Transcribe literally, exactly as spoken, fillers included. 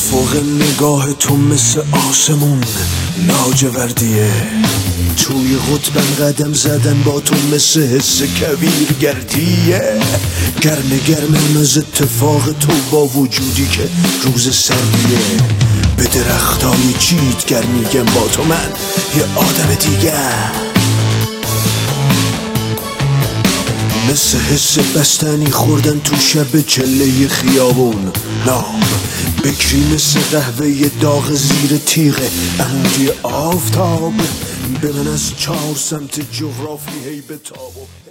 افق نگاه تو مثل آسمون لاجوردیه، توی قطبم قدم زدن با تو مثل حس کویر گردیه. گرم گرم از اتفاق تو با وجودی که روز سردیه. به درختای چیتگر میگم با تو من یه آدم دیگه، مثل حس بستنی خوردن تو شب چله خیابون. نام بکری مثل قهوه داغ زیر تیغه عمودی آفتاب، به من از چهار سمت جغرافی هی بتاب.